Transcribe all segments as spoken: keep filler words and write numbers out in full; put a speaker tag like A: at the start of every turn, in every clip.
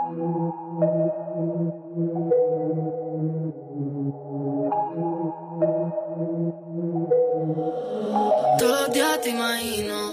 A: Todos los días te imagino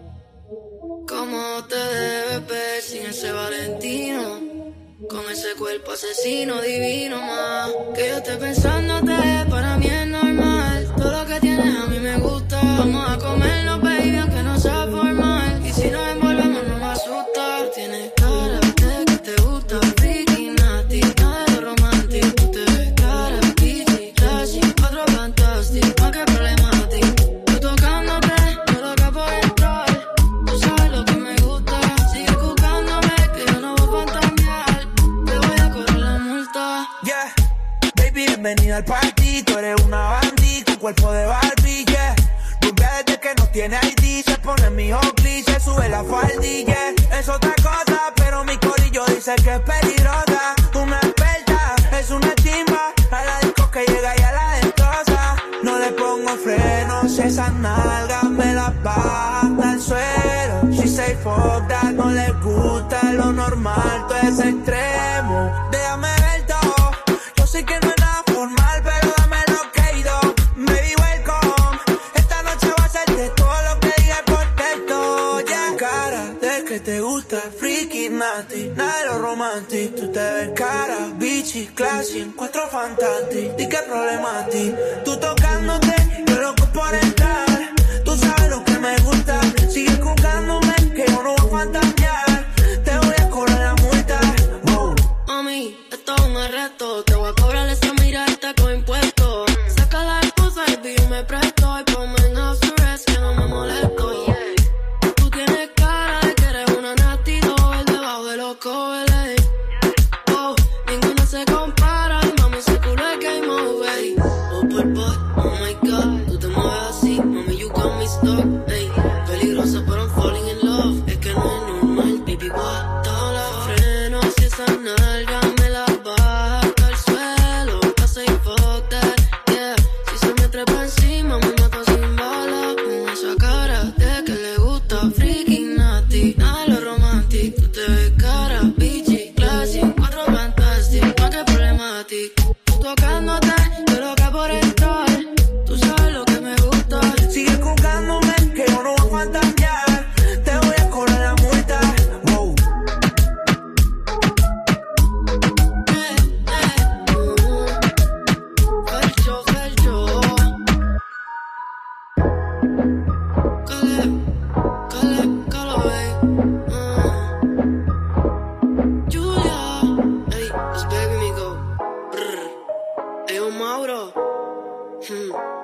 A: cómo te debes ver sin ese Valentino, con ese cuerpo asesino divino más. Que yo esté pensándote, para mí es normal. Todo lo que tienes a mí me gusta. Vamos a comernos, baby, aunque no sea formal. Y si nos envolvemos no me asusta. Tienes cara de que te gusta, freaky, nasty, nada de lo romántico. Tú te ves cara, bitchy, classy, otro fantástico, más que problemático. Tú tocándote, yo loca por entrar. Tú sabes lo que me gusta. Sigue buscándome, que yo no voy a fantasear. Te voy a correr la multa.
B: Yeah, baby, bienvenida al party. Tú eres una bandí con cuerpo de Barbie, yeah. Rubia desde que no tiene I D. Se pone mi Oakley, se sube la faldilla. Es otra cosa, pero mi corillo dice que es peligrosa. Una experta, es una chimba. A la disco que llega y a la destroza. No le pongo frenos, esas nalgas me las baja hasta el suelo. She say fuck that, no le gusta lo normal, todo es extremo. Déjame ver todo, yo sé que no es nada formal, pero dame lo que he ido. Baby, welcome, esta noche va a ser de todo lo que diga por texto, yeah. Cara de que te gusta, freaky, nasty, nada de lo romántico. Tú te ves cara, bitchy, classy, encuentro fantástico. Di que problema a ti, tú tocándote, yo loco por entrar. Tú sabes lo que me gusta, sigue buscándome, que yo no voy a fantasear. Te voy a cobrar la multa, wow.
A: Mami, esto es un arresto. Te voy a cobrar esa mirada con impuestos. Saca la excusa y yo me presto. Y ponme en house arrest, que no me molesto. Tú tienes cara de que eres una nasty doll debajo de los covers. Oh, ninguna se compara. Y mami, ese culo es game over. Oh, por boy, oh my god. Tú te mueves así, mami, you got me stuck. Ey, peligrosa, pero I'm falling in love. Es que no es normal, baby, what? Todos los frenos y esa nalga me la baja hasta el suelo. I say fuck that, yeah. Si se me trepa encima, me mata sin bala. Con esa cara de que le gusta, freaky, nasty, nada de lo romántico. Tú te ves cara, bitchy, classy, cuatro fantástico, más que problemático. Tú tocándote, yo loca por entrar. Tú sabes lo que me gusta.
B: Sigue buscándome, que yo no voy a fantasear. Te voy a cobrar la multa, wow.
A: Eh, eh, uh, Fercho, Fercho. Cale, cale, cale, uh. Julia, ey, it's baby me go. Brr. Ey, un Mauro. Hmm.